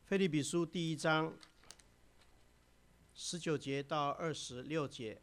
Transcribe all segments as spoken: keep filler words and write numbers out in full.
腓立比书第一章十九节到二十六节。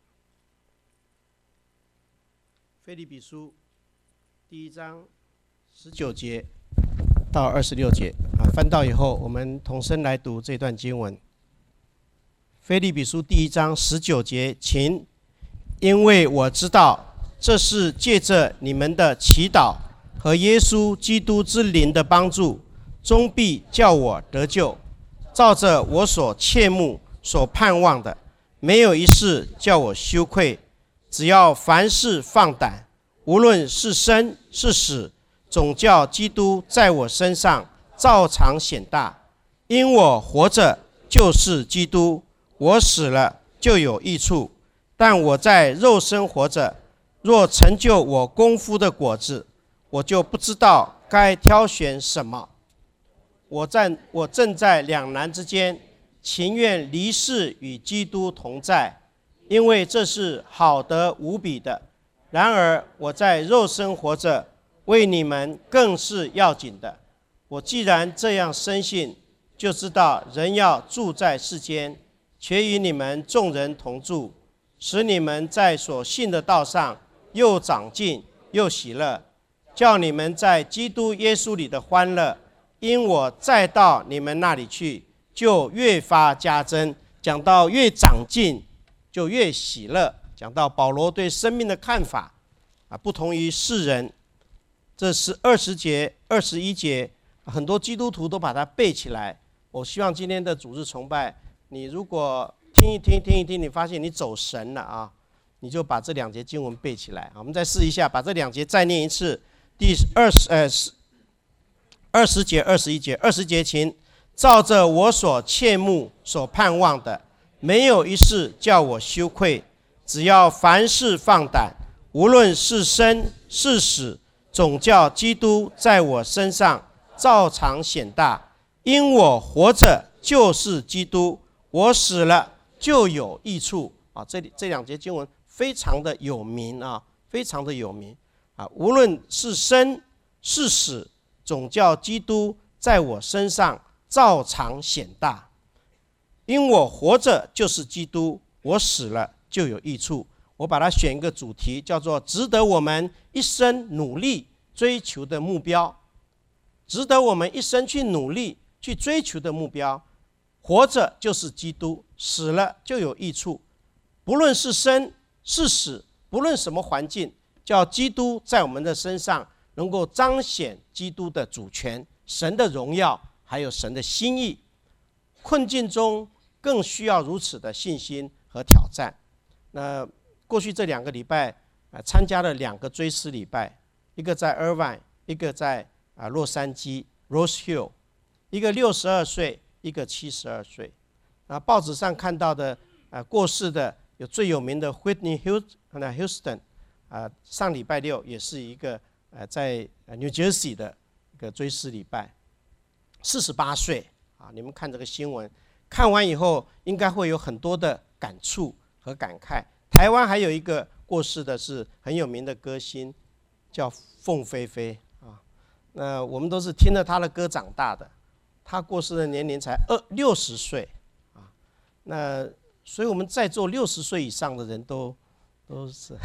腓立比书第一章十九节到二十六节啊，翻到以后，我们同声来读这段经文。腓立比书第一章十九节，请，因为我知道这是借着你们的祈祷和耶稣基督之灵的帮助，终必叫我得救。照着我所切慕、所盼望的，没有一事叫我羞愧。只要凡事放胆，无论是生是死，总叫基督在我身上照常显大。因我活着就是基督，我死了就有益处。但我在肉身活着，若成就我功夫的果子，我就不知道该挑选什么。我在我正在两难之间，情愿离世与基督同在，因为这是好得无比的。然而我在肉身活着，为你们更是要紧的。我既然这样深信，就知道人要住在世间，且与你们众人同住，使你们在所信的道上又长进又喜乐，叫你们在基督耶稣里的欢乐，因我再到你们那里去，就越发加增。讲到越长进，就越喜乐。讲到保罗对生命的看法啊，不同于世人。这是二十节、二十一节，很多基督徒都把它背起来。我希望今天的主日崇拜，你如果听一听、听一听，你发现你走神了啊，你就把这两节经文背起来。我们再试一下，把这两节再念一次。第二十呃。二十节、二十一节，二十节请，照着我所切慕、所盼望的，没有一事叫我羞愧。只要凡事放胆，无论是生是死，总叫基督在我身上照常显大。因我活着就是基督，我死了就有益处。啊，这里这两节经文非常的有名啊，非常的有名啊。无论是生是死，总叫基督在我身上照常显大。因我活着就是基督，我死了就有益处。我把它选一个主题，叫做值得我们一生努力追求的目标。值得我们一生去努力去追求的目标。活着就是基督，死了就有益处。不论是生是死，不论什么环境，叫基督在我们的身上能够彰显基督的主权、神的荣耀，还有神的心意。困境中更需要如此的信心和挑战。那过去这两个礼拜，呃、参加了两个追思礼拜，一个在 Irvine， 一个在、呃、洛杉矶 Rose Hill， 一个六十二岁，一个七十二岁。啊，报纸上看到的、呃、过世的有最有名的 Whitney Houston， 啊、上礼拜六也是一个呃，在 New Jersey 的一个追思礼拜，四十八岁啊！你们看这个新闻，看完以后应该会有很多的感触和感慨。台湾还有一个过世的是很有名的歌星，叫凤飞飞啊。那我们都是听着他的歌长大的，他过世的年龄才二六十岁啊。那所以我们在座六十岁以上的人都都是。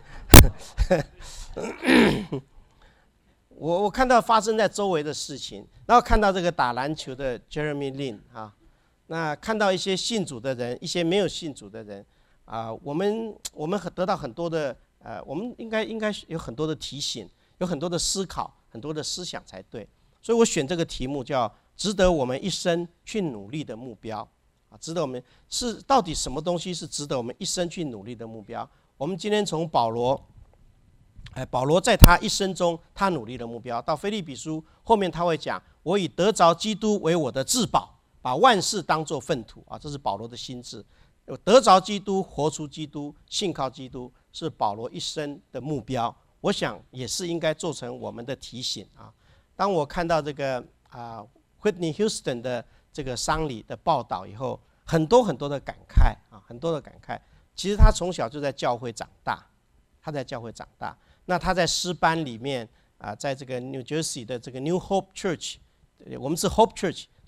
我我看到发生在周围的事情，然后看到这个打篮球的 Jeremy Lin 啊，那看到一些信主的人，一些没有信主的人啊，我们我们得到很多的呃，我们应该应该有很多的提醒，有很多的思考，很多的思想才对。所以我选这个题目叫“值得我们一生去努力的目标”啊，值得我们是到底什么东西是值得我们一生去努力的目标？我们今天从保罗。哎，保罗在他一生中，他努力的目标，到腓立比书后面他会讲：“我以得着基督为我的至宝，把万事当作粪土。”啊，这是保罗的心志。得着基督，活出基督，信靠基督，是保罗一生的目标。我想也是应该做成我们的提醒啊。当我看到这个啊 Whitney Houston 的这个丧礼的报道以后，很多很多的感慨啊，很多的感慨。其实他从小就在教会长大，他在教会长大。那他在诗班里面啊，在这个 New Jersey 的这个 New Hope Church， 我们是 Hope Church， 他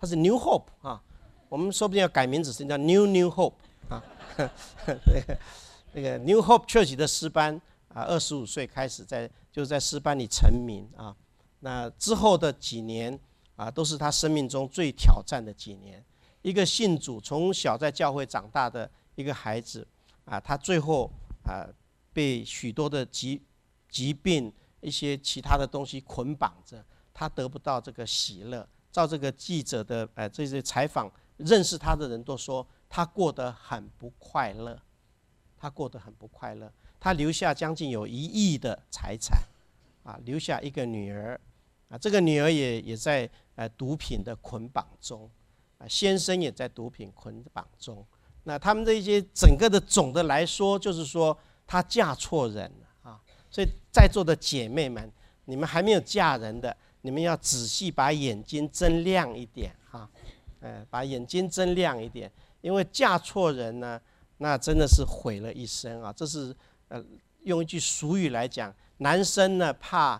它是 New Hope 啊，我们说不定要改名字，是叫 New New Hope 啊。那个那个 New Hope Church 的诗班啊，二十五岁开始在就是在诗班里成名啊。那之后的几年啊，都是他生命中最挑战的几年。一个信主从小在教会长大的一个孩子啊，他最后啊被许多的疾疾病、一些其他的东西捆绑着，他得不到这个喜乐。照这个记者的呃这些采访，认识他的人都说他过得很不快乐，他过得很不快乐。他留下将近有一亿的财产啊，留下一个女儿啊，这个女儿也也在呃毒品的捆绑中。啊，先生也在毒品捆绑中。那他们这些整个的总的来说，就是说她嫁错人了啊。所以在座的姐妹们，你们还没有嫁人的，你们要仔细把眼睛睁亮一点啊，呃，把眼睛睁亮一点，因为嫁错人呢，那真的是毁了一生啊。这是呃，用一句俗语来讲，男生呢怕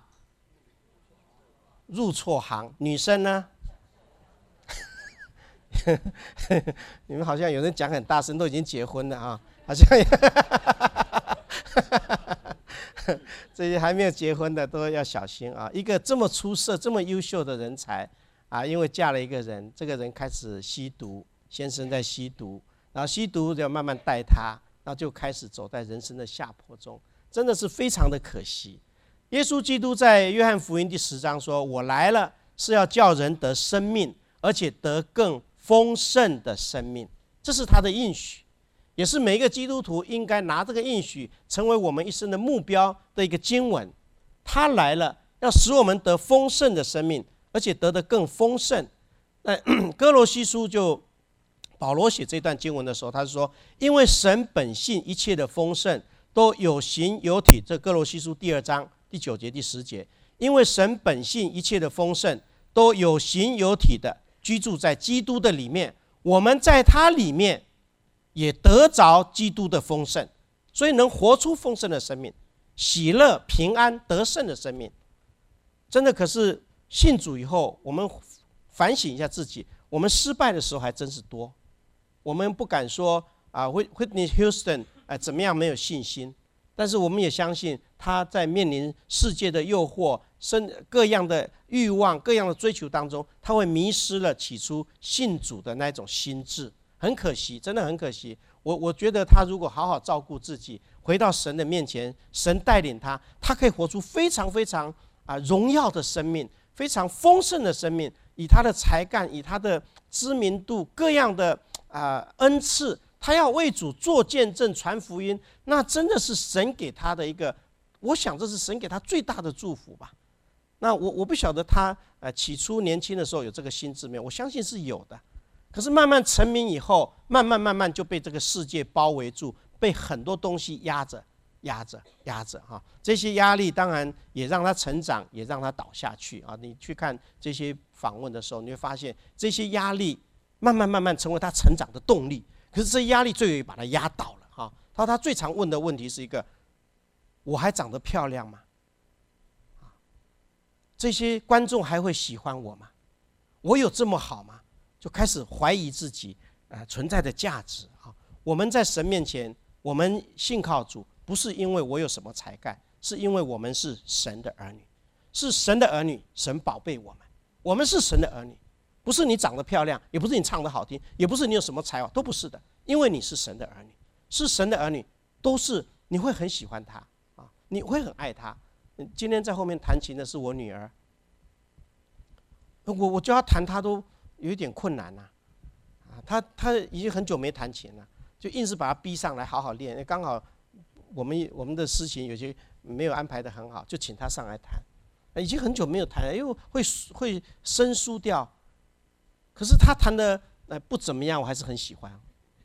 入错行，女生呢。你们好像有人讲很大声，都已经结婚了啊，好像这些还没有结婚的都要小心啊。一个这么出色、这么优秀的人才啊，因为嫁了一个人，这个人开始吸毒，先生在吸毒，然后吸毒就慢慢带他，然后就开始走在人生的下坡中，真的是非常的可惜。耶稣基督在约翰福音第十章说：“我来了是要叫人得生命，而且得更丰盛的生命。”这是他的应许，也是每一个基督徒应该拿这个应许成为我们一生的目标的一个经文。他来了，要使我们得丰盛的生命，而且得得更丰盛。那哥罗西书就保罗写这段经文的时候，他说：“因为神本性一切的丰盛都有形有体。”这哥罗西书第二章第九节、第十节，因为神本性一切的丰盛都有形有体的居住在基督的里面，我们在他里面也得着基督的丰盛，所以能活出丰盛的生命，喜乐、平安、得胜的生命。真的，可是信主以后，我们反省一下自己，我们失败的时候还真是多。我们不敢说啊 ，Whitney Houston 啊怎么样没有信心，但是我们也相信他在面临世界的诱惑、生各样的欲望、各样的追求当中，他会迷失了起初信主的那种心智。很可惜，真的很可惜。我我觉得他如果好好照顾自己，回到神的面前，神带领他，他可以活出非常非常啊荣耀的生命，非常丰盛的生命。以他的才干，以他的知名度，各样的啊、呃、恩赐，他要为主做见证、传福音，那真的是神给他的一个，我想这是神给他最大的祝福吧。那我我不晓得他呃起初年轻的时候有这个心智没有，我相信是有的。可是慢慢成名以后，慢慢慢慢就被这个世界包围住，被很多东西压着、压着、压着哈。这些压力当然也让他成长，也让他倒下去啊。你去看这些访问的时候，你会发现这些压力慢慢慢慢成为他成长的动力。可是这些压力最后也把他压倒了哈。他他最常问的问题是一个：我还长得漂亮吗？这些观众还会喜欢我吗？我有这么好吗？就开始怀疑自己呃存在的价值啊。我们在神面前，我们信靠主，不是因为我有什么才干，是因为我们是神的儿女，是神的儿女，神宝贝我们，我们是神的儿女，不是你长得漂亮，也不是你唱得好听，也不是你有什么才华，都不是的，因为你是神的儿女，是神的儿女，都是你会很喜欢他啊，你会很爱他。今天在后面弹琴的是我女儿，我我叫她弹，她都有一点困难呐、啊，她她已经很久没弹琴了，就硬是把她逼上来好好练。刚好我们我们的事情有些没有安排得很好，就请她上来弹。已经很久没有弹了，因为会会生疏掉。可是她弹的呃不怎么样，我还是很喜欢。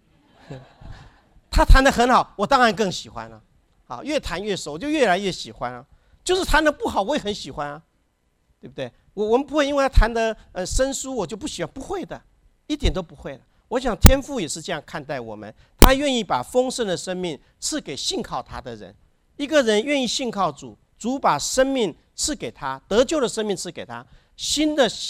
她弹得很好，我当然更喜欢了。好，越弹越熟，就越来越喜欢啊。就是弹得不好，我也很喜欢啊，对不对？我我们不会因为他弹得呃生疏，我就不喜欢，不会的，一点都不会的。我想天父也是这样看待我们，他愿意把丰盛的生命赐给信靠他的人。一个人愿意信靠主，主把生命赐给他，得救的生命赐给他，新的新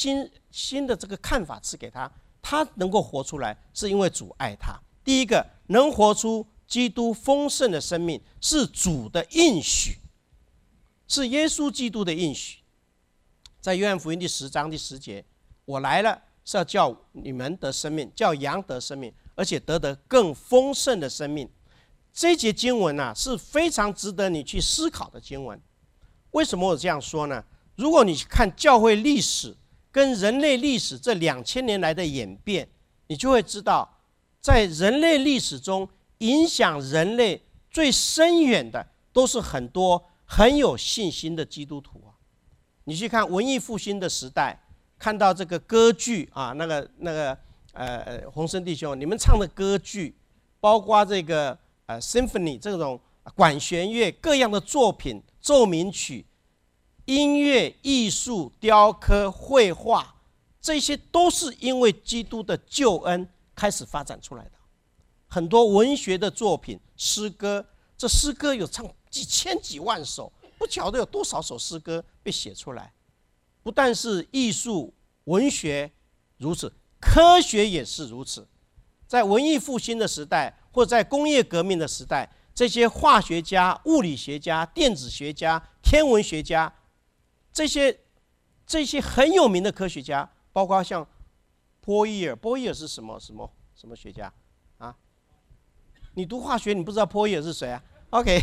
新的这个看法赐给他，他能够活出来，是因为主爱他。第一个，能活出基督丰盛的生命，是主的应许，是耶稣基督的应许。在约翰福音第十章第十节，我来了是要叫你们得生命，叫羊得生命，而且得得更丰盛的生命。这一节经文啊，是非常值得你去思考的经文。为什么我这样说呢？如果你看教会历史跟人类历史这两千年来的演变，你就会知道，在人类历史中影响人类最深远的，都是很多很有信心的基督徒啊。你去看文艺复兴的时代，看到这个歌剧啊，那个那个呃洪生弟兄，你们唱的歌剧，包括这个呃 symphony 这种管弦乐各样的作品、奏鸣曲、音乐、艺术、雕刻、绘画，这些都是因为基督的救恩开始发展出来的。很多文学的作品、诗歌，这诗歌有唱几千几万首，不晓得有多少首诗歌被写出来。不但是艺术、文学如此，科学也是如此。在文艺复兴的时代，或者在工业革命的时代，这些化学家、物理学家、电子学家、天文学家，这些这些很有名的科学家，包括像波义尔，波义尔是什么什么什么学家啊？你读化学，你不知道波义尔是谁啊 ？OK，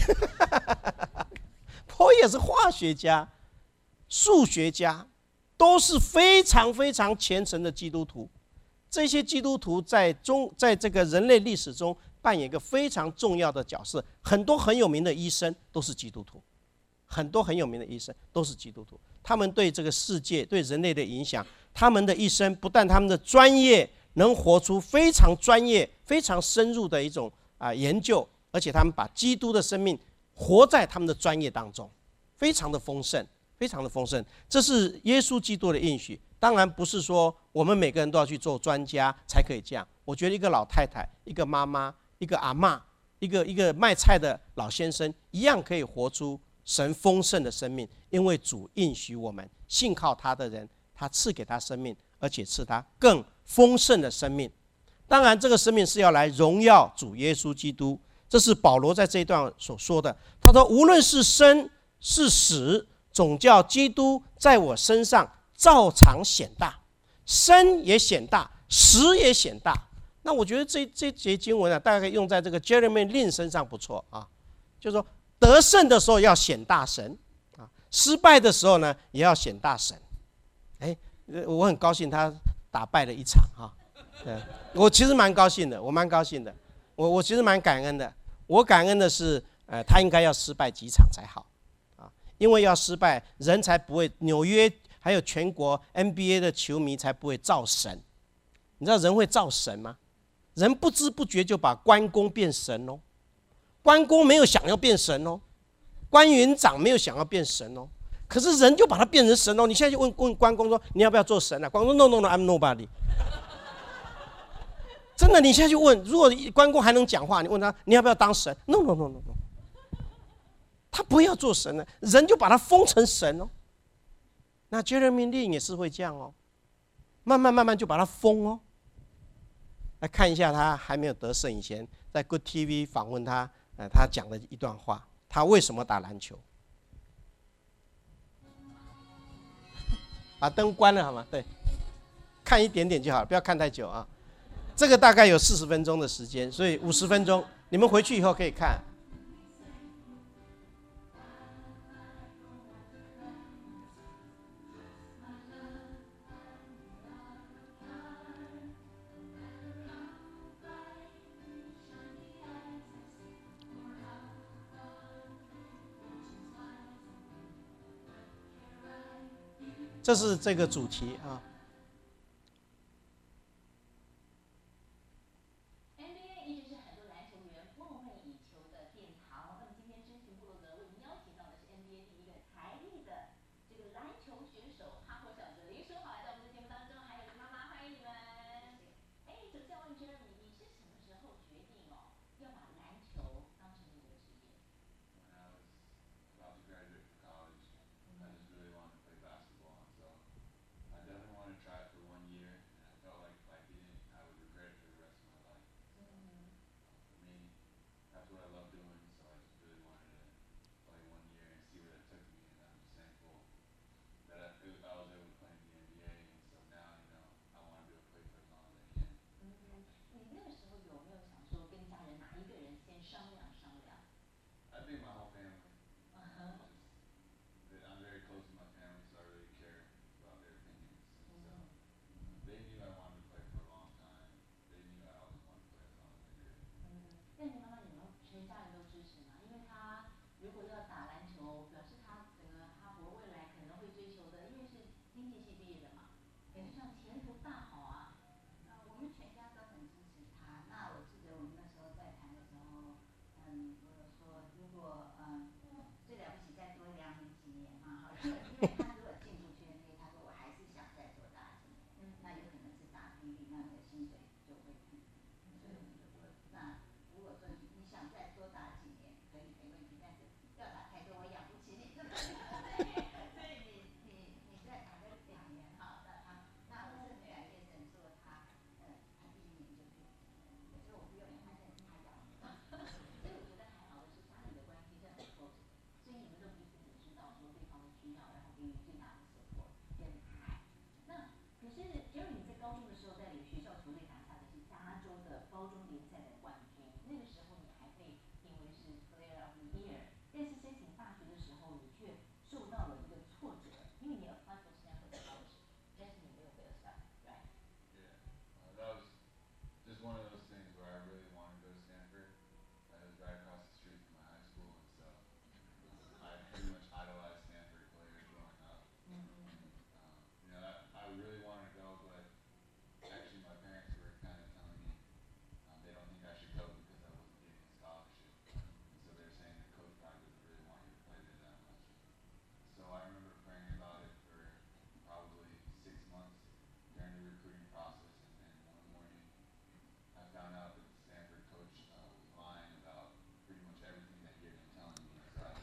波义尔是化学家、数学家，都是非常非常虔诚的基督徒。这些基督徒在中在这个人类历史中扮演一个非常重要的角色。很多很有名的医生都是基督徒，很多很有名的医生都是基督徒。他们对这个世界、对人类的影响，他们的一生不但他们的专业能活出非常专业、非常深入的一种啊研究，而且他们把基督的生命活在他们的专业当中，非常的丰盛，非常的丰盛。这是耶稣基督的应许。当然不是说我们每个人都要去做专家才可以这样。我觉得一个老太太、一个妈妈、一个阿嬷、一个一个卖菜的老先生，一样可以活出神丰盛的生命，因为主应许我们，信靠他的人，他赐给他生命，而且赐他更丰盛的生命。当然，这个生命是要来荣耀主耶稣基督。这是保罗在这一段所说的。他说：“无论是生是死，总叫基督在我身上照常显大，生也显大，死也显大。”那我觉得这这节经文啊，大概用在这个 Jeremy Lin 身上不错啊，就是说得胜的时候要显大神啊，失败的时候呢也要显大神。哎，我很高兴他打败了一场哈，对，我其实蛮高兴的，我蛮高兴的，我我其实蛮感恩的。我感恩的是，呃，他应该要失败几场才好啊，因为要失败，人才不会，纽约还有全国 N B A 的球迷才不会造神。你知道人会造神吗？人不知不觉就把关公变神哦，关公没有想要变神哦，关云长没有想要变神哦，可是人就把他变成神哦。你现在就问问关公说你要不要做神啊？关公说 No No No I'm nobody。真的，你现在就问，如果关公还能讲话，你问他你要不要当神 ？No No No No No， 他不要做神了，人就把他封成神哦。那 Jeremy Lin 也是会这样哦，慢慢慢慢就把他封哦。来看一下他还没有得胜以前，在 Good T V 访问他，呃，他讲的一段话，他为什么打篮球？把灯关了好吗？对，看一点点就好，不要看太久啊。这个大概有四十分钟的时间，所以五十分钟，你们回去以后可以看。这是这个主题啊。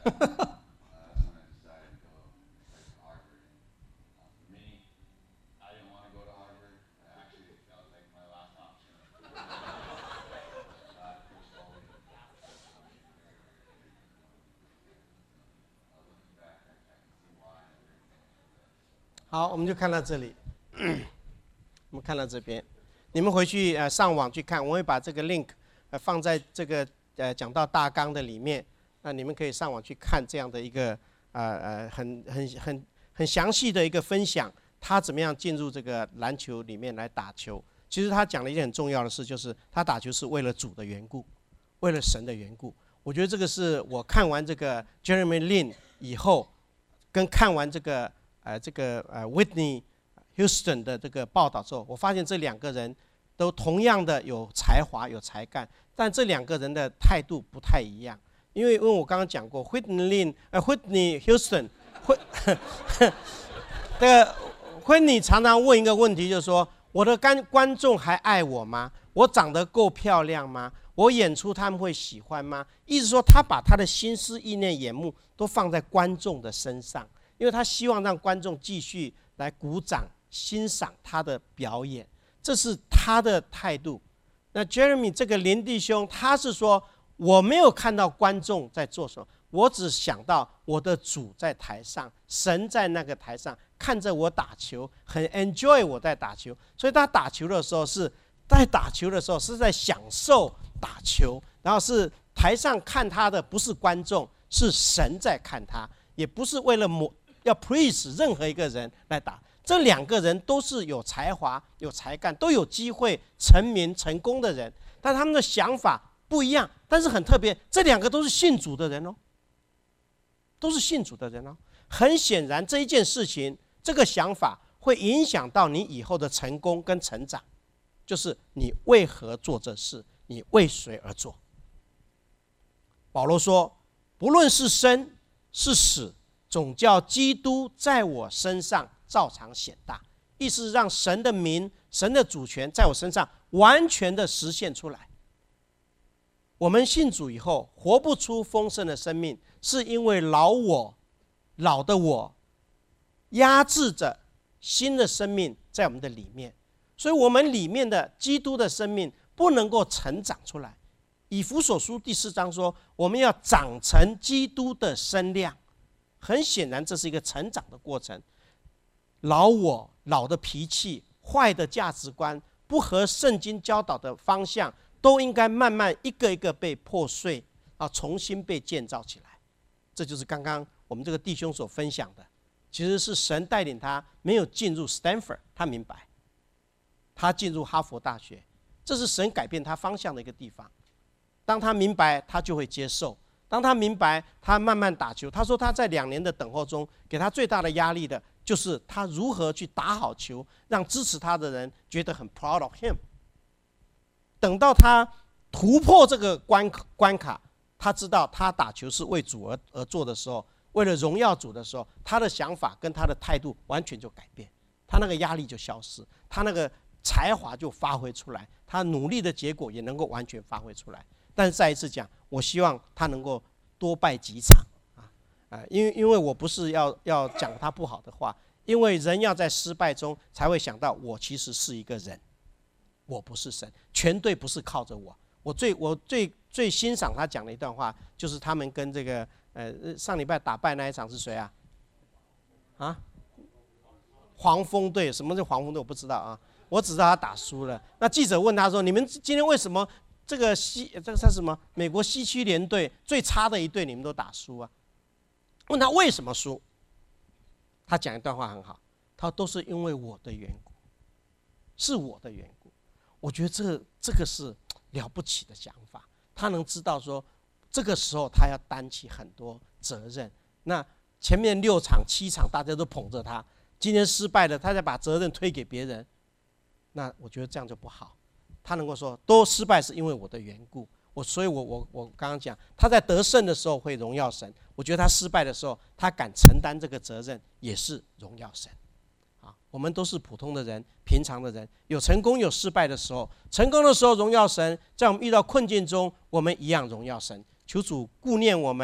好，我们就看到这里。我们看到这边，你们回去呃上网去看，我会把这个 link 呃放在这个呃讲到大纲的里面，那你们可以上网去看这样的一个呃呃很很很很详细的一个分享，他怎么样进入这个篮球里面来打球。其实他讲了一件很重要的事，就是他打球是为了主的缘故，为了神的缘故。我觉得这个是我看完这个 Jeremy Lin 以后，跟看完这个呃这个呃 Whitney Houston 的这个报道之后，我发现这两个人都同样的有才华、有才干，但这两个人的态度不太一样。因为因为我刚刚讲过 ，Whitney Lin 呃 Whitney Houston 会这个 Whitney 常常问一个问题，就是说我的观观众还爱我吗？我长得够漂亮吗？我演出他们会喜欢吗？意思说他把他的心思意念眼目都放在观众的身上，因为他希望让观众继续来鼓掌欣赏他的表演，这是他的态度。那 Jeremy 这个林弟兄，他是说我没有看到观众在做什么，我只想到我的主在台上，神在那个台上看着我打球，很 enjoy 我在打球，所以他打球的时候是在打球的时候是在享受打球，然后是台上看他的不是观众，是神在看他，也不是为了某要 please 任何一个人来打。这两个人都是有才华、有才干，都有机会成名成功的人，但他们的想法不一样，但是很特别，这两个都是信主的人哦，都是信主的人哦。很显然，这一件事情，这个想法会影响到你以后的成功跟成长，就是你为何做这事，你为谁而做。保罗说，不论是生是死，总叫基督在我身上照常显大，意思是让神的名、神的主权在我身上完全的实现出来。我们信主以后活不出丰盛的生命，是因为老我、老的我压制着新的生命在我们的里面，所以我们里面的基督的生命不能够成长出来。以弗所书第四章说，我们要长成基督的身量。很显然，这是一个成长的过程。老我、老的脾气、坏的价值观、不合圣经教导的方向，都应该慢慢一个一个被破碎啊，重新被建造起来。这就是刚刚我们这个弟兄所分享的，其实是神带领他没有进入 Stanford， 他明白，他进入哈佛大学，这是神改变他方向的一个地方。当他明白，他就会接受。当他明白，他慢慢打球。他说他在两年的等候中，给他最大的压力的就是他如何去打好球，让支持他的人觉得很 proud of him。等到他突破这个关关卡，他知道他打球是为主而而做的时候，为了荣耀主的时候，他的想法跟他的态度完全就改变，他那个压力就消失，他那个才华就发挥出来，他努力的结果也能够完全发挥出来。但是再一次讲，我希望他能够多败几场啊，啊，因为因为我不是要要讲他不好的话，因为人要在失败中才会想到，我其实是一个人，我不是神，全队不是靠着我。我最我最最欣赏他讲的一段话，就是他们跟这个呃上礼拜打败那一场是谁啊？啊，黄蜂队，什么是黄蜂队我不知道啊，我只知道他打输了。那记者问他说：“你们今天为什么？”这个西这个是什么？美国西区联队最差的一队，你们都打输啊？问他为什么输？他讲一段话很好，他说都是因为我的缘故，是我的缘故。我觉得这这个是了不起的想法。他能知道说，这个时候他要担起很多责任。那前面六场七场大家都捧着他，今天失败了，他再把责任推给别人，那我觉得这样就不好。他能够说，都失败是因为我的缘故，我所以我我我刚刚讲，他在得胜的时候会荣耀神，我觉得他失败的时候，他敢承担这个责任，也是荣耀神。啊，我们都是普通的人，平常的人，有成功有失败的时候，成功的时候荣耀神，在我们遇到困境中，我们一样荣耀神。求主顾念我们，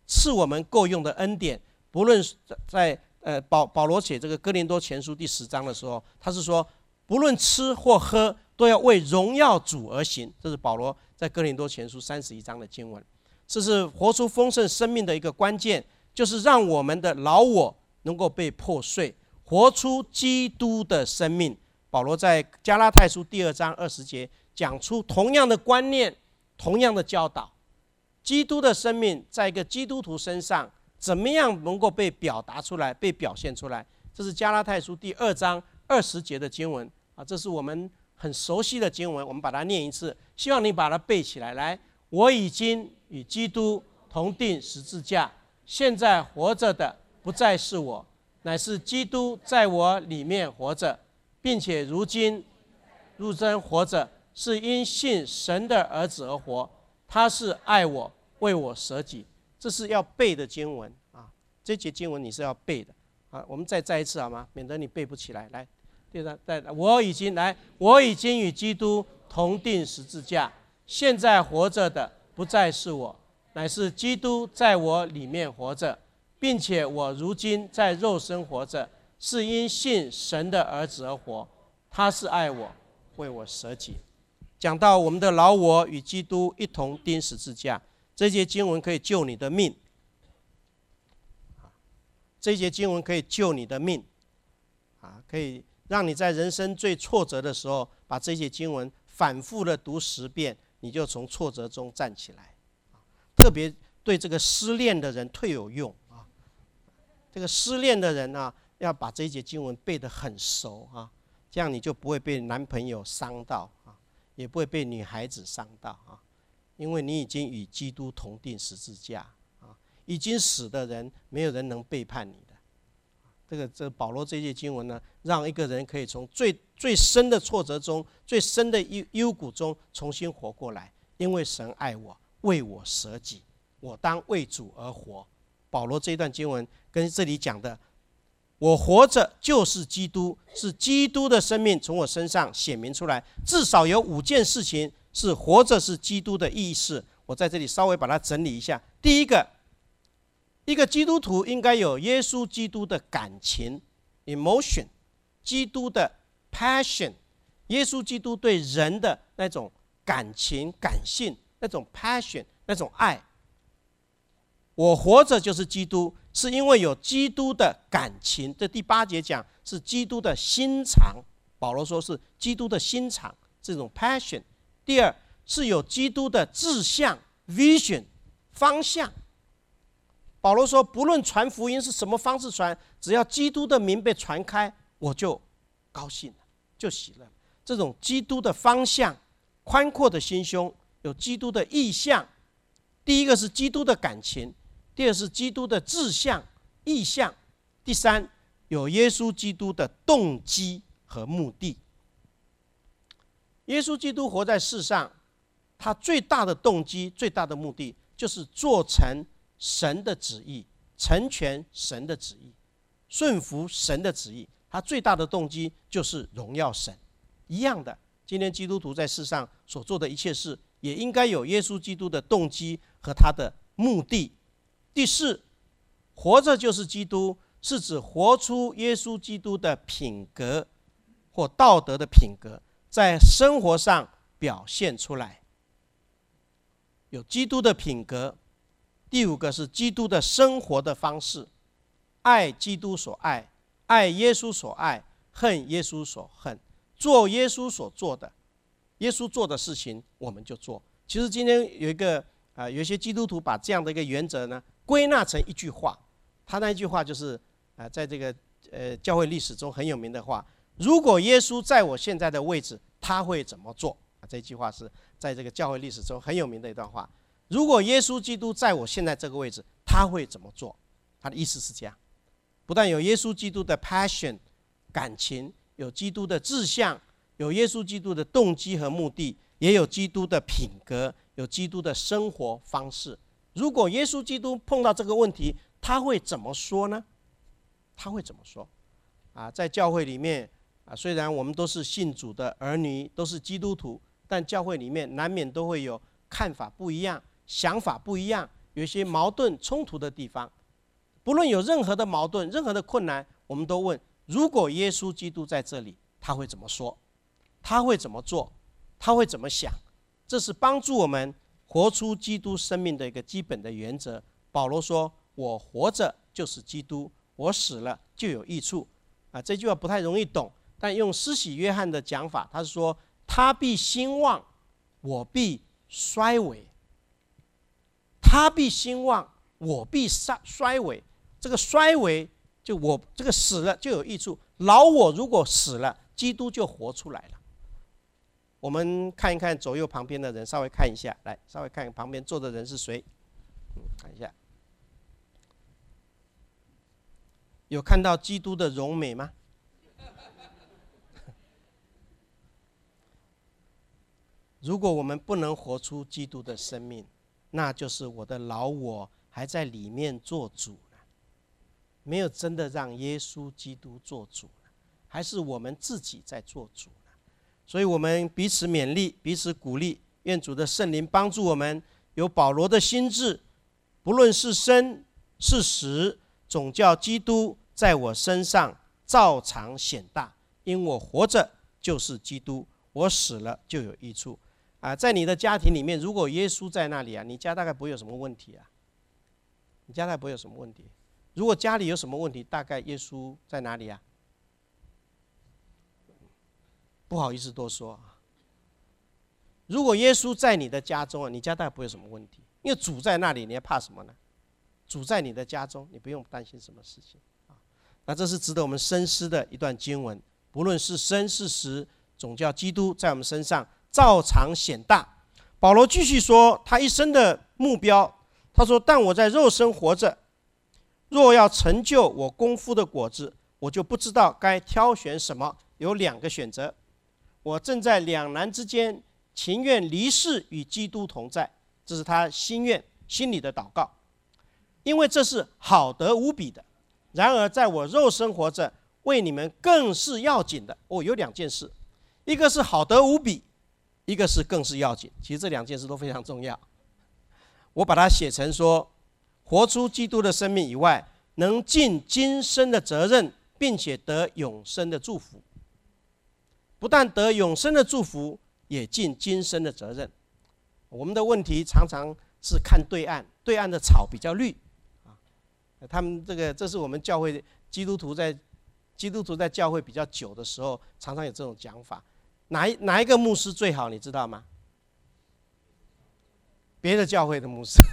赐我们够用的恩典。不论在呃保保罗写这个哥林多前书第十章的时候，他是说，不论吃或喝，都要为荣耀主而行。这是保罗在哥林多前书三十一章的经文。这是活出丰盛生命的一个关键，就是让我们的老我能够被破碎，活出基督的生命。保罗在加拉太书第二章二十节讲出同样的观念，同样的教导。基督的生命在一个基督徒身上怎么样能够被表达出来，被表现出来？这是加拉太书第二章二十节的经文啊，这是我们很熟悉的经文，我们把它念一次，希望你把它背起来。来，我已经与基督同钉十字架，现在活着的不再是我，乃是基督在我里面活着，并且如今如真活着，是因信神的儿子而活。他是爱我，为我舍己。这是要背的经文啊，这节经文你是要背的啊。我们再再一次好吗？免得你背不起来。来，第三，再我已经来，我已经与基督同钉十字架，现在活着的不再是我，乃是基督在我里面活着，并且我如今在肉身活着，是因信神的儿子而活。他是爱我，为我舍己。讲到我们的老我与基督一同钉十字架，这节经文可以救你的命。这节经文可以救你的命，啊，可以让你在人生最挫折的时候，把这些经文反复的读十遍，你就从挫折中站起来。特别对这个失恋的人特有用啊！这个失恋的人啊，要把这节经文背得很熟啊，这样你就不会被男朋友伤到啊，也不会被女孩子伤到啊，因为你已经与基督同钉十字架啊，已经死的人，没有人能背叛你的。这个这保罗这些经文呢，让一个人可以从最最深的挫折中、最深的幽幽谷中重新活过来，因为神爱我，为我舍己，我当为主而活。保罗这一段经文跟这里讲的，我活着就是基督，是基督的生命从我身上显明出来。至少有五件事情是活着是基督的意思，我在这里稍微把它整理一下。第一个，一个基督徒应该有耶稣基督的感情 emotion， 基督的 passion， 耶稣基督对人的那种感情感性，那种 passion， 那种爱。我活着就是基督，是因为有基督的感情。这第八节讲是基督的心肠，保罗说是基督的心肠，这种 passion。第二是有基督的志向 vision 方向。保罗说，不论传福音是什么方式传，只要基督的名被传开，我就高兴了，就喜乐。这种基督的方向，宽阔的心胸，有基督的意向。第一个是基督的感情，第二是基督的志向、意向，第三有耶稣基督的动机和目的。耶稣基督活在世上，他最大的动机、最大的目的，就是做成神的旨意，成全神的旨意，顺服神的旨意。他最大的动机就是荣耀神。一样的，今天基督徒在世上所做的一切事，也应该有耶稣基督的动机和他的目的。第四，活着就是基督，是指活出耶稣基督的品格或道德的品格，在生活上表现出来，有基督的品格。第五个是基督的生活的方式，爱基督所爱，爱耶稣所爱，恨耶稣所恨，做耶稣所做的，耶稣做的事情我们就做。其实今天有一个啊、呃，有一些基督徒把这样的一个原则呢归纳成一句话，他那一句话就是啊、呃，在这个呃教会历史中很有名的话：如果耶稣在我现在的位置，他会怎么做？啊，这句话是在这个教会历史中很有名的一段话。如果耶稣基督在我现在这个位置，他会怎么做？他的意思是这样：不但有耶稣基督的 passion 感情，有基督的志向，有耶稣基督的动机和目的，也有基督的品格，有基督的生活方式。如果耶稣基督碰到这个问题，他会怎么说呢？他会怎么说？啊，在教会里面啊，虽然我们都是信主的儿女，都是基督徒，但教会里面难免都会有看法不一样、想法不一样， 有一些矛盾冲突的地方，不论有任何的矛盾、任何的困难，我们都问：如果耶稣基督在这里，他会怎么说？他会怎么做？他会怎么想？这是帮助我们活出基督生命的一个基本的原则。保罗说：“我活着就是基督，我死了就有益处。”啊，这句话不太容易懂，但用施洗约翰的讲法，他是说：“他必兴旺，我必衰微。他必兴旺，我必衰微。这个衰微，就我这个死了就有益处。老我如果死了，基督就活出来了。”我们看一看左右旁边的人，稍微看一下，来，稍微看看旁边坐的人是谁。嗯，看一下，有看到基督的荣美吗？如果我们不能活出基督的生命，那就是我的老我还在里面做主呢，没有真的让耶稣基督做主呢，还是我们自己在做主呢？所以我们彼此勉励，彼此鼓励，愿主的圣灵帮助我们，有保罗的心志，不论是生是死，总叫基督在我身上照常显大。因我活着就是基督，我死了就有益处。啊，在你的家庭里面，如果耶稣在那里啊，你家大概不会有什么问题啊。你家大概不会有什么问题。如果家里有什么问题，大概耶稣在哪里啊？不好意思多说啊。如果耶稣在你的家中啊，你家大概不会有什么问题，因为主在那里，你还怕什么呢？主在你的家中，你不用担心什么事情啊。那这是值得我们深思的一段经文，不论是生是死，总叫基督在我们身上照常显大。保罗继续说他一生的目标，他说：“但我在肉身活着，若要成就我功夫的果子，我就不知道该挑选什么。有两个选择，我正在两难之间，情愿离世与基督同在。”这是他心愿心里的祷告，因为这是好得无比的。然而在我肉身活着，为你们更是要紧的。哦，有两件事，一个是好得无比，一个是更是要紧。其实这两件事都非常重要。我把它写成说，活出基督的生命以外，能尽今生的责任，并且得永生的祝福。不但得永生的祝福，也尽今生的责任。我们的问题常常是看对岸，对岸的草比较绿啊。他们这个，这是我们教会基督徒在基督徒在教会比较久的时候，常常有这种讲法。哪一哪一个牧师最好，你知道吗？别的教会的牧师。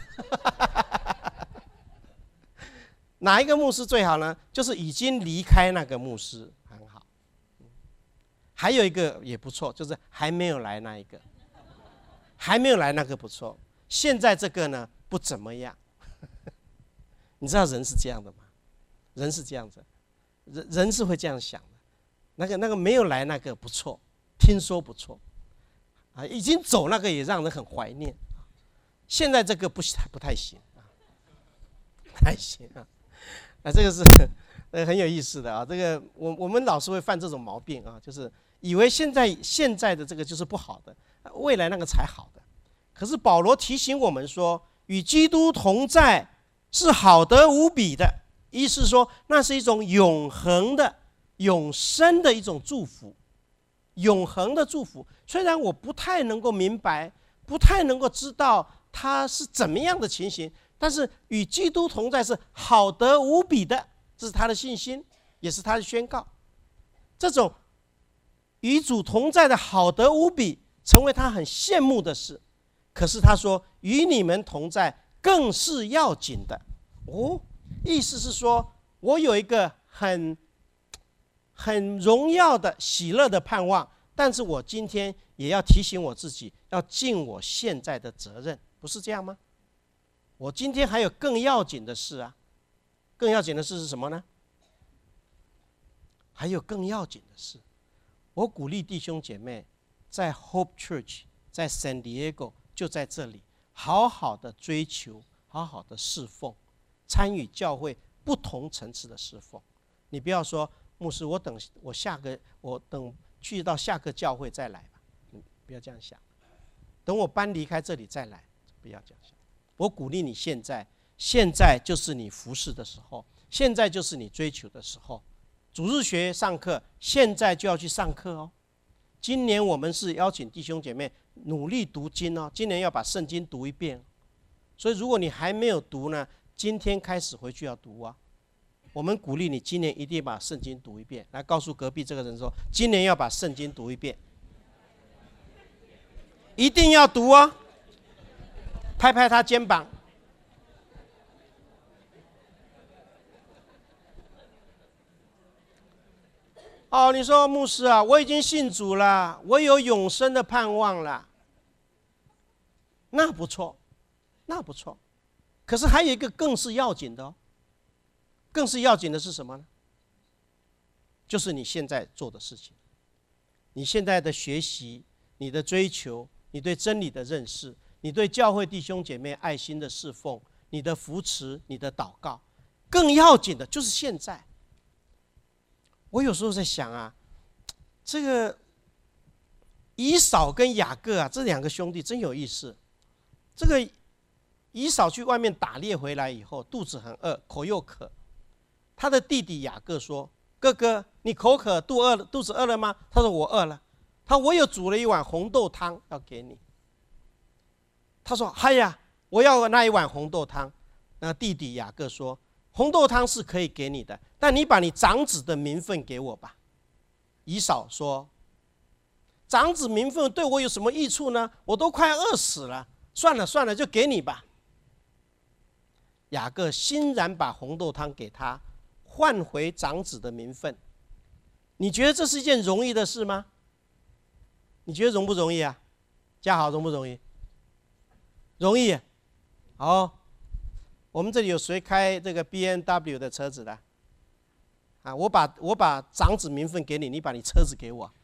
哪一个牧师最好呢？就是已经离开那个牧师很好。还有一个也不错，就是还没有来那一个。还没有来那个不错，现在这个呢不怎么样。你知道人是这样的吗？人是这样子，人人是会这样想的。那个那个没有来那个不错，听说不错，啊，已经走那个也让人很怀念。现在这个不不太行啊，不太行啊。啊，这个是呃很有意思的啊。这个我我们老是会犯这种毛病啊，就是以为现在现在的这个就是不好的。未来那个才好的。可是保罗提醒我们说，与基督同在是好得无比的，意思说那是一种永恒的永生的一种祝福，永恒的祝福。虽然我不太能够明白，不太能够知道它是怎么样的情形，但是与基督同在是好得无比的，这是他的信心，也是他的宣告。这种与主同在的好得无比，成为他很羡慕的事。可是他说，与你们同在更是要紧的。哦，意思是说我有一个很很荣耀的喜乐的盼望，但是我今天也要提醒我自己，要尽我现在的责任，不是这样吗？我今天还有更要紧的事啊。更要紧的事是什么呢？还有更要紧的事。我鼓励弟兄姐妹在 Hope Church， 在 San Diego， 就在这里好好的追求，好好的侍奉，参与教会不同层次的侍奉。你不要说，牧师，我等我下个我等去到下个教会再来吧。你不要这样想，等我搬离开这里再来，不要这样想我鼓励你现在，现在就是你服侍的时候，现在就是你追求的时候。主日学上课，现在就要去上课哦。今年我们是邀请弟兄姐妹努力读经哦，今年要把圣经读一遍。所以如果你还没有读呢，今天开始回去要读啊。我们鼓励你今年一定把圣经读一遍，来告诉隔壁这个人说，今年要把圣经读一遍，一定要读哦。拍拍他肩膀。哦，你说牧师啊，我已经信主了，我有永生的盼望了，那不错，那不错。可是还有一个更是要紧的哦，更是要紧的是什么呢？就是你现在做的事情，你现在的学习，你的追求，你对真理的认识，你对教会弟兄姐妹爱心的侍奉，你的扶持，你的祷告，更要紧的就是现在。我有时候在想啊，这个以扫跟雅各啊，这两个兄弟真有意思。这个以扫去外面打猎回来以后，肚子很饿，口又渴。他的弟弟雅各说：“哥哥，你口渴，肚饿了，肚子饿了吗？”他说：“我饿了。”他说：“我有煮了一碗红豆汤要给你。”他说：“嗨呀，我要那一碗红豆汤。”那弟弟雅各说：“红豆汤是可以给你的，但你把你长子的名分给我吧。”以扫说：“长子名分对我有什么益处呢？我都快饿死了，算了算了，就给你吧。”雅各欣然把红豆汤给他，换回长子的名分。你觉得这是一件容易的事吗？你觉得容不容易啊？嘉豪，容不容易？容易。好，我们这里有谁开这个 B M W 的车子的？啊，我把我把长子名分给你，你把你车子给我。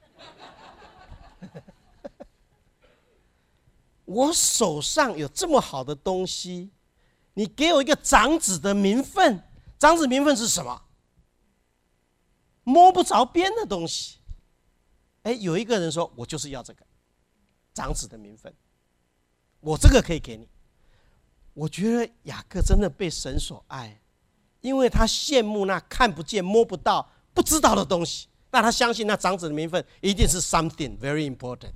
我手上有这么好的东西，你给我一个长子的名分，长子名分是什么？摸不着边的东西。哎，有一个人说，我就是要这个长子的名分，我这个可以给你。我觉得雅各真的被神所爱，因为他羡慕那看不见、摸不到、不知道的东西，那他相信那长子的名分一定是 something very important。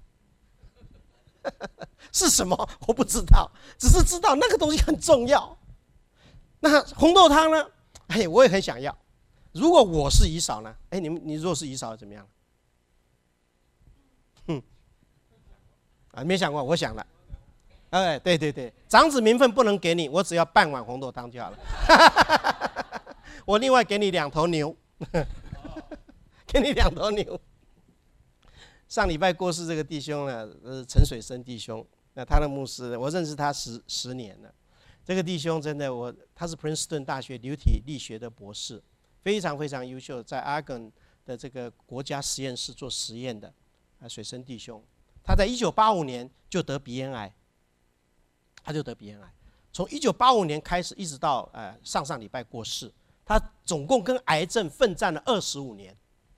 是什么我不知道，只是知道那个东西很重要。那红豆汤呢？哎，我也很想要。如果我是以扫呢？哎，你们你如果是以扫怎么样？哼，啊，没想过，我想了。哎，对对对，长子名分不能给你，我只要半碗红豆汤就好了。我另外给你两头牛，给你两头牛。上礼拜过世这个弟兄呢，呃，陈水生弟兄，那他的牧师，我认识他十十年了。这个弟兄真的，我他是 Princeton 大学流体力学的博士，非常非常优秀，在阿根的这个国家实验室做实验的啊，水生弟兄，他在一九八五年就得鼻咽癌，他就得鼻咽癌，从一九八五年开始一直到呃上上礼拜过世，他总共跟癌症奋战了二十五年。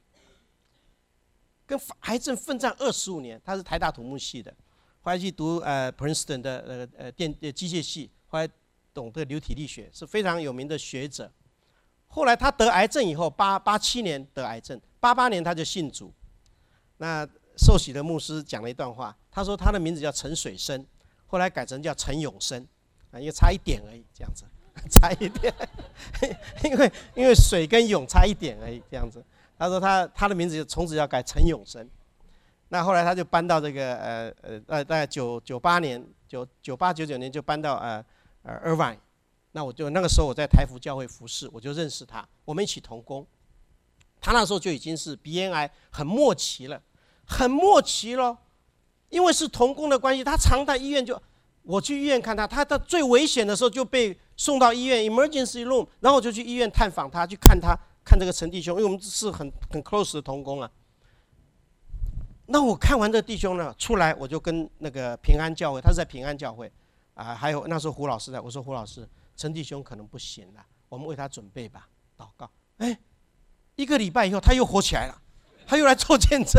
跟癌症奋战二十五年，他是台大土木系的，后来去读呃 Princeton 的呃呃电呃机械系，后来懂得流体力学，是非常有名的学者。后来他得癌症以后，八八七年得癌症，八八年他就信主。那受洗的牧师讲了一段话，他说他的名字叫陈水生，后来改成叫陈永生，啊，因为差一点而已，这样子，差一点，因为因为水跟永差一点而已，这样子。他说他他的名字从此要改陈永生，那后来他就搬到这个呃呃大概九九八年九九八九九年就搬到呃呃 Irvine， 那我就那个时候我在台福教会服侍，我就认识他，我们一起同工。他那时候就已经是鼻咽癌很末期了，很末期咯，因为是同工的关系，他常在医院就我去医院看他，他在最危险的时候就被送到医院 emergency room， 然后我就去医院探访他，去看他。看这个陈弟兄，因为我们是很很 close 的同工啊。那我看完这弟兄呢，出来我就跟那个平安教会，他是在平安教会啊，还有那时候胡老师在，我说胡老师，陈弟兄可能不行了，我们为他准备吧，祷告。哎，一个礼拜以后他又活起来了，他又来做见证。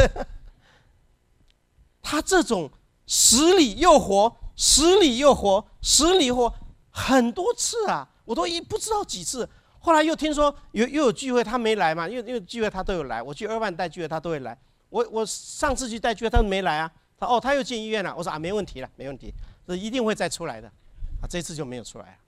他这种死里又活，死里又活，死里活， 很多次啊，我都一不知道几次。后来又听说有又有聚会，他没来嘛，因为因为聚会他都有来，我去二万带聚会他都会来。我我上次去带聚会他没来啊，他哦他又进医院了，我说啊没问题了，没问题，这一定会再出来的，啊这次就没有出来了。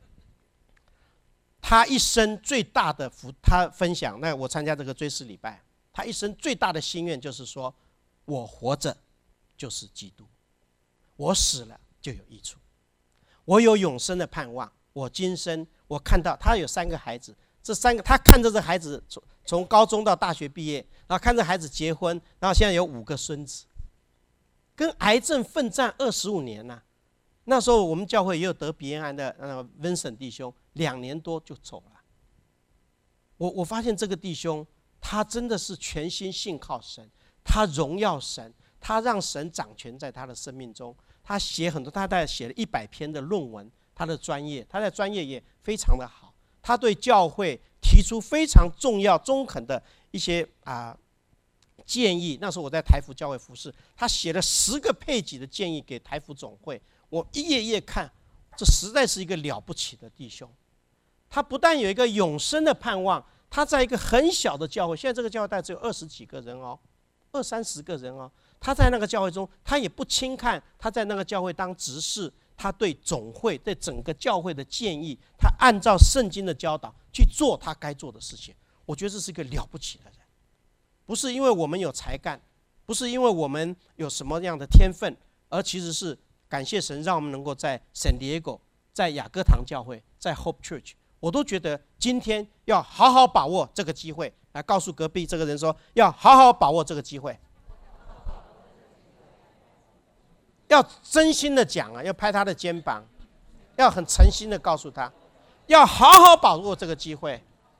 他一生最大的福，他分享，那我参加这个追思礼拜，他一生最大的心愿就是说，我活着就是基督，我死了就有益处，我有永生的盼望。我今生我看到他有三个孩子，这三个他看着这孩子从从高中到大学毕业，然后看着孩子结婚，然后现在有五个孙子，跟癌症奋战二十五年呐、啊。那时候我们教会也有得鼻咽癌的呃 Vincent 弟兄，两年多就走了。我我发现这个弟兄，他真的是全心信靠神，他荣耀神，他让神掌权在他的生命中。他写很多，他大概写了一百篇的论文，他的专业，他的专业也非常的好。他对教会提出非常重要、中肯的一些啊、呃、建议。那时候我在台福教会服侍，他写了十个配给的建议给台福总会。我一页页看，这实在是一个了不起的弟兄。他不但有一个永生的盼望，他在一个很小的教会，现在这个教会大概只有二十几个人哦，二三十个人哦。他在那个教会中，他也不轻看他在那个教会当执事，他对总会、对整个教会的建议，他按照圣经的教导去做他该做的事情。我觉得这是一个了不起的人，不是因为我们有才干，不是因为我们有什么样的天分，而其实是感谢神，让我们能够在 San Diego、在雅各堂教会、在 Hope Church， 我都觉得今天要好好把握这个机会，来告诉隔壁这个人说，要好好把握这个机会，要真心的讲啊，要拍他的肩膀，要很诚心的告诉他，要好好把握这个机会，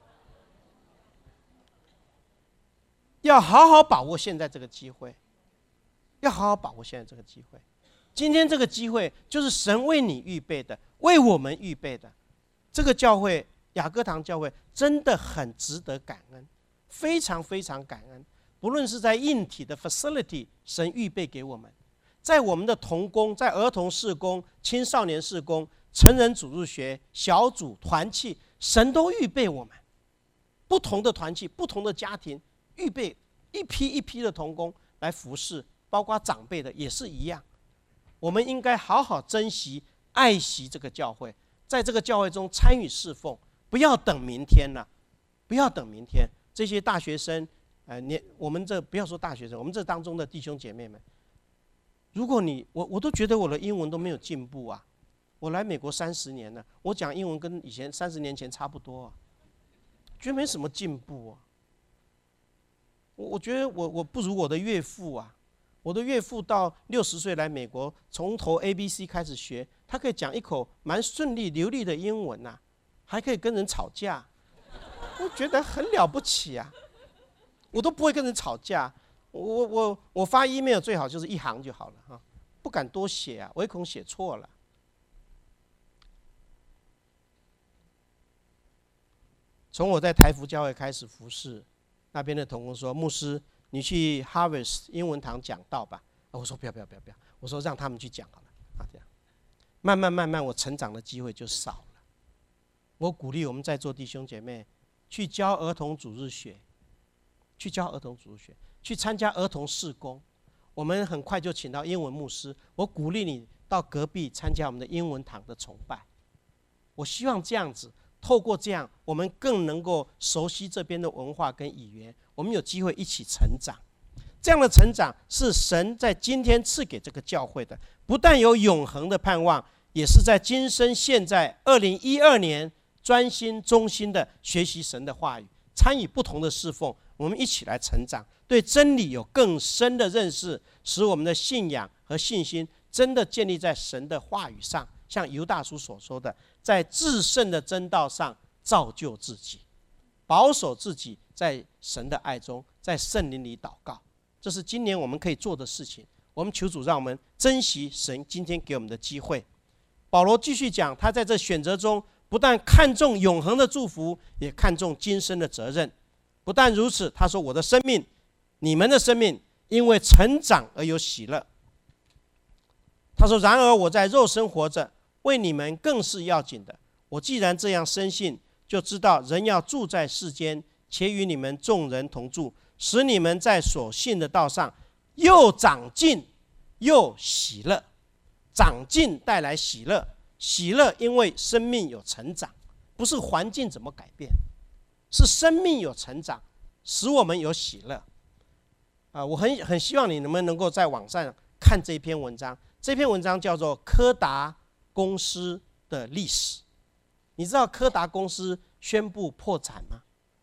要好好把握现在这个机会，要好好把握现在这个机会。今天这个机会就是神为你预备的，为我们预备的。这个教会雅各堂教会真的很值得感恩，非常非常感恩。不论是在硬体的 facility， 神预备给我们，在我们的同工，在儿童事工、青少年事工、成人主日学、小组、团契，神都预备我们。不同的团契、不同的家庭，预备一批一批的同工来服侍，包括长辈的也是一样。我们应该好好珍惜、爱惜这个教会，在这个教会中参与侍奉，不要等明天了，不要等明天。这些大学生，呃，年我们这不要说大学生，我们这当中的弟兄姐妹们，如果你我我都觉得我的英文都没有进步啊，我来美国三十年了，我讲英文跟以前三十年前差不多啊，觉得没什么进步啊。我我觉得我我不如我的岳父啊。我的岳父到六十岁来美国，从头 A B C 开始学，他可以讲一口蛮顺利流利的英文呐、啊，还可以跟人吵架，我觉得很了不起啊！我都不会跟人吵架，我我我发 email 最好就是一行就好了哈，不敢多写啊，唯恐写错了。从我在台福教会开始服侍，那边的同工说，牧师，你去 Harvest 英文堂讲道吧。我说不要不要不要不要，我说让他们去讲好了啊，这样慢慢慢慢我成长的机会就少了。我鼓励我们在座弟兄姐妹去教儿童主日学，去教儿童主日学，去参加儿童事工。我们很快就请到英文牧师，我鼓励你到隔壁参加我们的英文堂的崇拜。我希望这样子，透过这样，我们更能够熟悉这边的文化跟语言，我们有机会一起成长。这样的成长是神在今天赐给这个教会的，不但有永恒的盼望，也是在今生现在二零一二年专心忠心的学习神的话语，参与不同的侍奉，我们一起来成长，对真理有更深的认识，使我们的信仰和信心真的建立在神的话语上，像犹大书所说的，在至圣的真道上造就自己，保守自己在神的爱中，在圣灵里祷告。这是今年我们可以做的事情。我们求主让我们珍惜神今天给我们的机会。保罗继续讲，他在这选择中不但看重永恒的祝福，也看重今生的责任。不但如此，他说，我的生命，你们的生命因为成长而有喜乐。他说，然而我在肉身活着， 为你们更是要紧的。我既然这样深信，就知道人要住在世间，且与你们众人同住，使你们在所信的道上又长进又喜乐。长进带来喜乐，喜乐因为生命有成长，不是环境怎么改变，是生命有成长，使我们有喜乐。啊，我很很希望你们能够在网上看这篇文章。这篇文章叫做《柯达公司的历史》。你知道柯达公司宣布破产吗？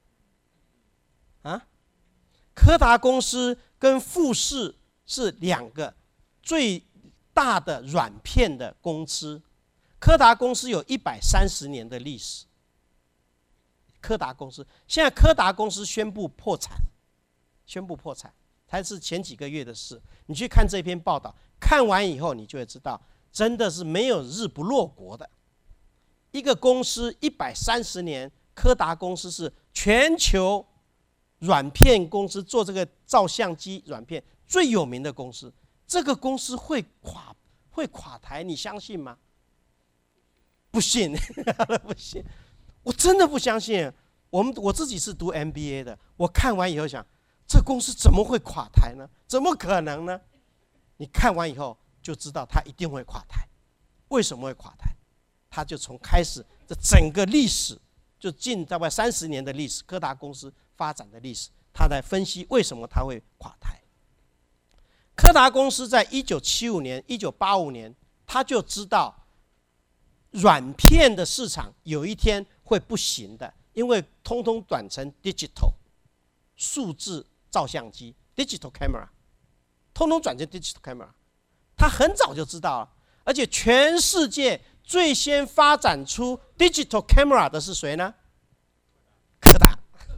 啊，柯达公司跟富士是两个最大的软片的公司。柯达公司有一百三十年的历史。柯达公司现在柯达公司宣布破产，宣布破产，才是前几个月的事。你去看这篇报道，看完以后你就会知道，真的是没有日不落国的。一个公司一百三十年，柯达公司是全球软片公司，做这个照相机软片最有名的公司。这个公司会垮会垮台，你相信吗？不信，不信，我真的不相信。我们我自己是读 M B A 的，我看完以后想，这公司怎么会垮台呢？怎么可能呢？你看完以后就知道它一定会垮台。为什么会垮台？它就从开始这整个历史，就近大概三十年的历史，柯达公司发展的历史，他在分析为什么它会垮台。柯达公司在一九七五年、一九八五年，他就知道软片的市场有一天会不行的，因为通通转成 digital 数字照相机 digital camera， 通通转成 digital camera。他很早就知道了，而且全世界最先发展出 digital camera 的是谁呢？柯达。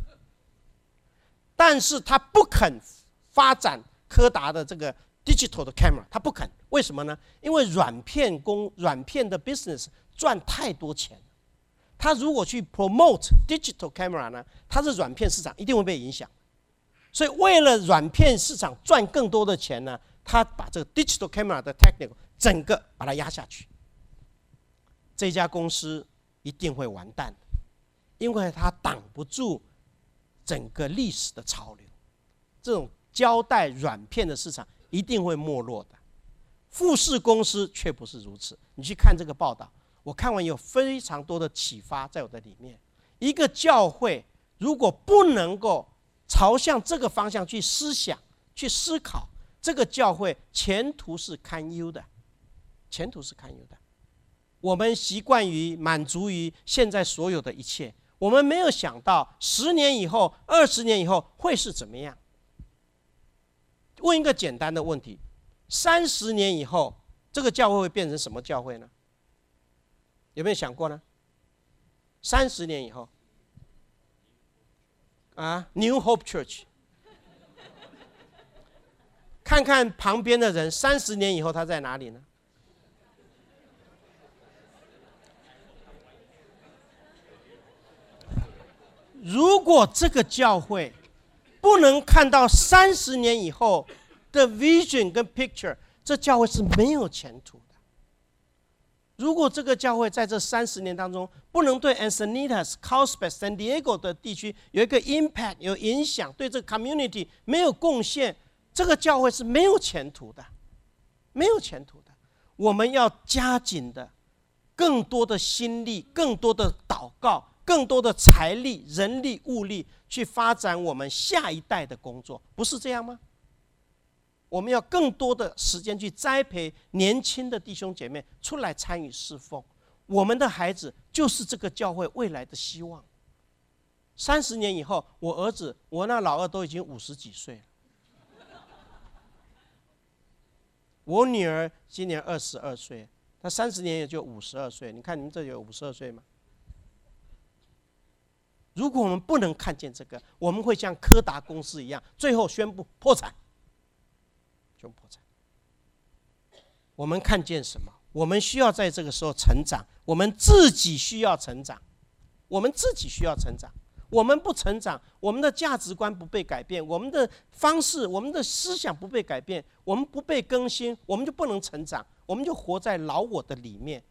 但是他不肯发展柯达的这个 digital 的 camera， 他不肯，为什么呢？因为软片工软片的 business 赚太多钱，他如果去 promote digital camera 呢，他的软片市场一定会被影响。所以为了软片市场赚更多的钱呢，他把这个 digital camera 的 technical 整个把它压下去。这家公司一定会完蛋，因为它挡不住整个历史的潮流。这种胶带软片的市场一定会没落的。富士公司却不是如此。你去看这个报道，我看完有非常多的启发在我的里面。一个教会如果不能够朝向这个方向去思想、去思考，这个教会前途是堪忧的，前途是堪忧的。我们习惯于满足于现在所有的一切，我们没有想到十年以后、二十年以后会是怎么样。问一个简单的问题：三十年以后，这个教会会变成什么教会呢？有没有想过呢？三十年以后，啊 ，New Hope Church。看看旁边的人，三十年以后他在哪里呢？如果这个教会不能看到三十年以后的 vision 跟 picture， 这教会是没有前途的。如果这个教会在这三十年当中不能对 Encinitas、Carlsbad、San Diego 的地区有一个 impact 有影响，对这个 community 没有贡献，这个教会是没有前途的，没有前途的。我们要加紧的，更多的心力，更多的祷告，更多的财力、人力、物力去发展我们下一代的工作，不是这样吗？我们要更多的时间去栽培年轻的弟兄姐妹出来参与侍奉。我们的孩子就是这个教会未来的希望。三十年以后，我儿子，我那老二都已经五十几岁了。我女儿今年二十二岁，她三十年也就五十二岁。你看你们这有五十二岁吗？如果我们不能看见这个，我们会像柯达公司一样，最后宣布破产。宣布破产。我们看见什么？我们需要在这个时候成长，我们自己需要成长，我们自己需要成长。我们不成长，我们的价值观不被改变，我们的方式、我们的思想不被改变，我们不被更新，我们就不能成长，我们就活在老我的里面。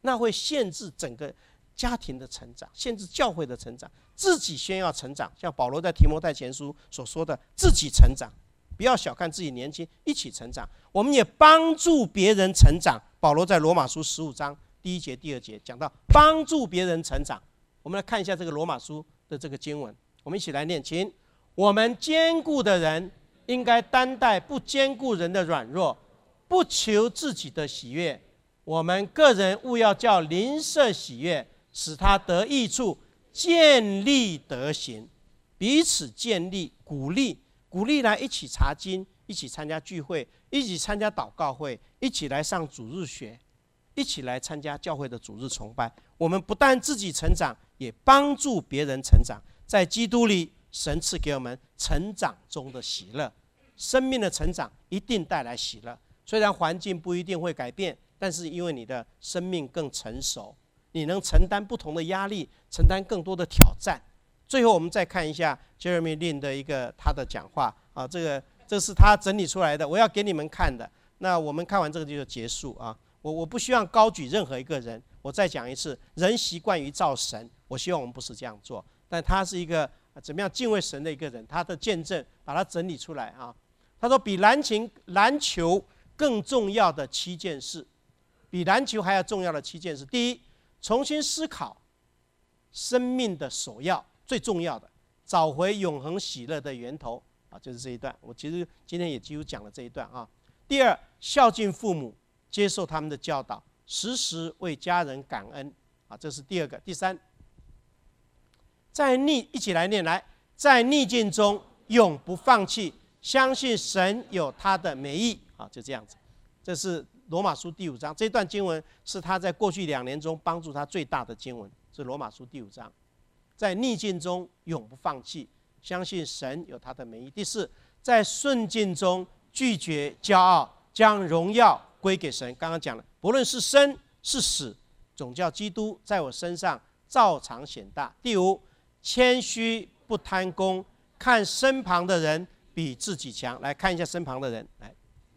那会限制整个家庭的成长，限制教会的成长。自己先要成长，像保罗在提摩太前书所说的，自己成长，不要小看自己年轻，一起成长。我们也帮助别人成长。保罗在罗马书十五章第一节、第二节讲到帮助别人成长。我们来看一下这个罗马书的这个经文，我们一起来念，请：我们坚固的人应该担待不坚固人的软弱，不求自己的喜悦。我们个人务要叫邻舍喜悦，使他得益处，建立德行，彼此建立，鼓励，鼓励来一起查经，一起参加聚会，一起参加祷告会，一起来上主日学，一起来参加教会的主日崇拜。我们不但自己成长，也帮助别人成长。在基督里，神赐给我们成长中的喜乐。生命的成长一定带来喜乐，虽然环境不一定会改变，但是因为你的生命更成熟，你能承担不同的压力，承担更多的挑战。最后我们再看一下 Jeremy Lin 的一个他的讲话啊，这个这是他整理出来的，我要给你们看的。那我们看完这个就结束啊。我我不希望高举任何一个人，我再讲一次，人习惯于造神，我希望我们不是这样做。但他是一个怎么样敬畏神的一个人，他的见证把它整理出来啊。他说，比篮球篮球更重要的七件事，比篮球还要重要的七件事。第一，重新思考生命的首要，最重要的，找回永恒喜乐的源头啊，就是这一段。我其实今天也几乎讲了这一段啊。第二，孝敬父母，接受他们的教导，时时为家人感恩啊，这是第二个。第三，在逆一起来念来，在逆境中永不放弃，相信神有他的美意啊，就这样子。这是罗马书第五章，这段经文是他在过去两年中帮助他最大的经文，是罗马书第五章。在逆境中永不放弃，相信神有他的美意。第四，在顺境中拒绝骄傲，将荣耀归给神。刚刚讲了，不论是生是死，总叫基督在我身上照常显大。第五，谦虚不贪功，看身旁的人比自己强。来看一下身旁的人，来。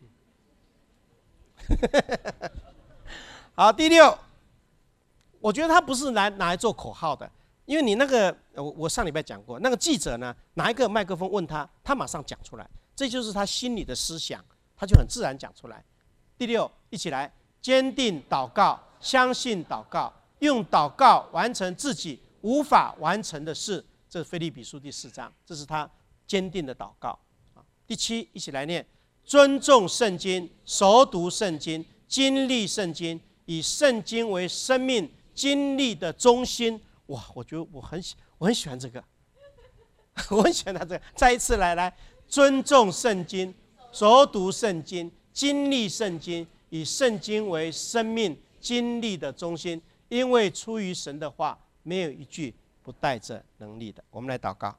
好，第六，我觉得他不是拿拿来做口号的，因为你那个，我我上礼拜讲过，那个记者呢，拿一个麦克风问他，他马上讲出来，这就是他心里的思想，他就很自然讲出来。第六，一起来，坚定祷告，相信祷告，用祷告完成自己无法完成的事。这是腓立比书第四章，这是他坚定的祷告。第七，一起来念。尊重圣经，熟读圣经，经历圣经，以圣经为生命经历的中心。哇，我觉得我很我很喜欢这个，我很喜欢他这个。再一次来来，尊重圣经，熟读圣经，经历圣经，以圣经为生命经历的中心。因为出于神的话，没有一句不带着能力的。我们来祷告。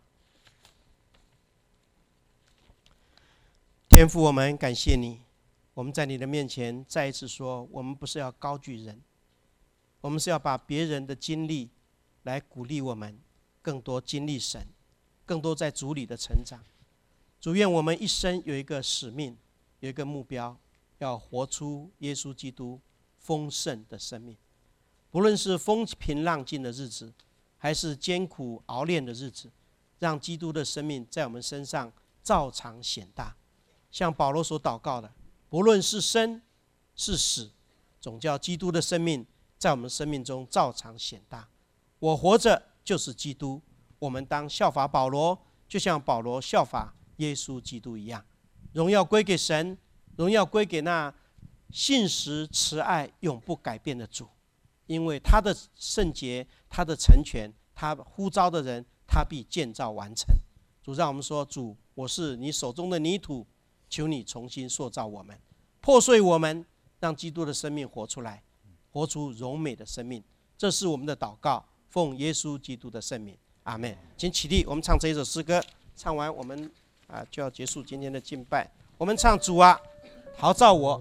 天父，我们感谢你，我们在你的面前再一次说，我们不是要高举人，我们是要把别人的经历来鼓励我们更多经历神，更多在主里的成长。主，愿我们一生有一个使命，有一个目标，要活出耶稣基督丰盛的生命。不论是风平浪静的日子，还是艰苦熬炼的日子，让基督的生命在我们身上照常显大。像保罗所祷告的，不论是生是死，总叫基督的生命在我们生命中照常显大。我活着就是基督，我们当效法保罗，就像保罗效法耶稣基督一样。荣耀归给神，荣耀归给那信实慈爱永不改变的主，因为他的圣洁，他的成全，他呼召的人，他必建造完成。主，让我们说，主，我是你手中的泥土，求你重新塑造我们，破碎我们，让基督的生命活出来，活出荣美的生命。这是我们的祷告，奉耶稣基督的圣名，阿们。请起立，我们唱这一首诗歌，唱完我们啊就要结束今天的敬拜。我们唱主啊，陶造我。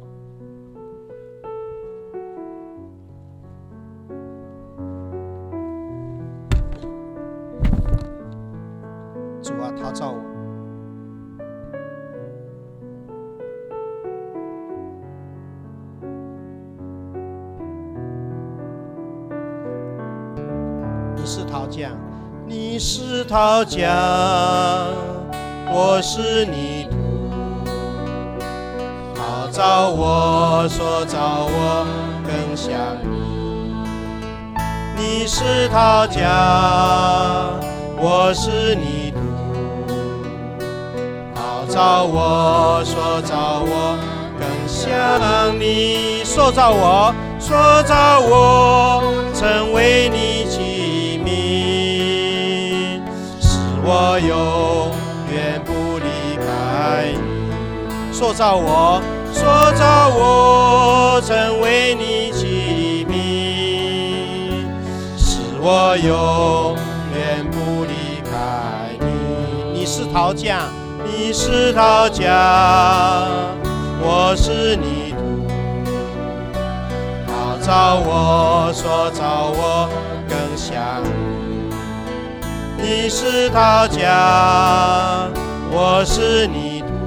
主啊，陶造我。 你是陶匠，你是陶匠，我是泥土。陶造我，塑造我，更像你。你是陶匠，我是泥土。陶造我，塑造我，更像你。塑造我，塑造我，成为你器皿，使我永远不离开你。塑造我，塑造我，成为你器皿，使我永远不离开你。你是陶匠，你是陶匠，我是泥土。陶造我，塑造我，更像你。你是陶匠，我是泥土。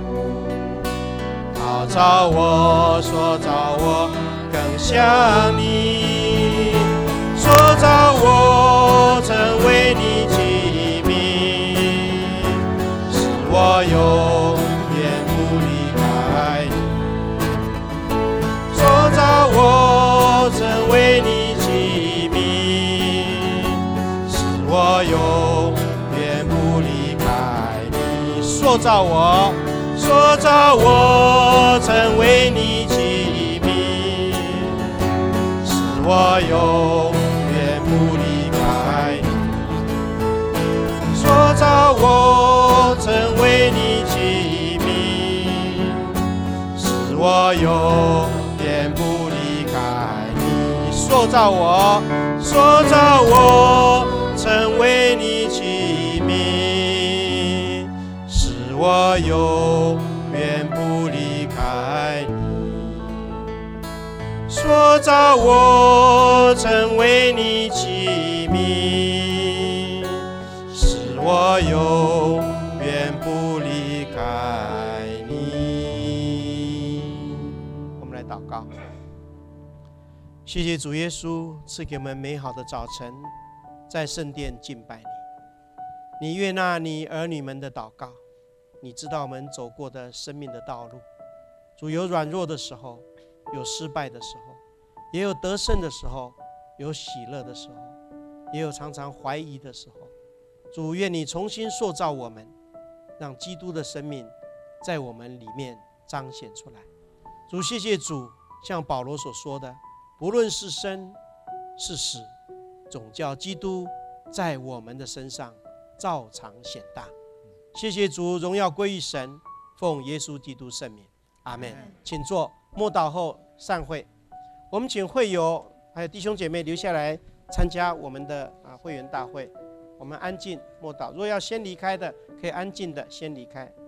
陶造我，塑造我，更像你。塑造我，成为你器皿，使我永远不离开你。塑造我，成为你器皿，使我永远不离开你。塑造我，塑造我，成为你器皿，使我永远不离开你。塑造我，成为你器皿，使我永远不离开你。塑造我，塑造我，成为你器皿，使我永远不离开你。塑造我，成为你器皿，使我永远不离开你。我们来祷告。谢谢主耶稣赐给我们美好的早晨，在圣殿敬拜你。你悦纳你儿女们的祷告，你知道我们走过的生命的道路。主，有软弱的时候，有失败的时候，也有得胜的时候，有喜乐的时候，也有常常怀疑的时候。主，愿你重新塑造我们，让基督的生命在我们里面彰显出来。主，谢谢主，像保罗所说的，不论是生是死，总叫基督在我们的身上照常显大。谢谢主，荣耀归于神，奉耶稣基督圣名，阿们。请坐。默祷后散会。我们请会友还有弟兄姐妹留下来参加我们的会员大会。我们安静默祷，若要先离开的，可以安静的先离开。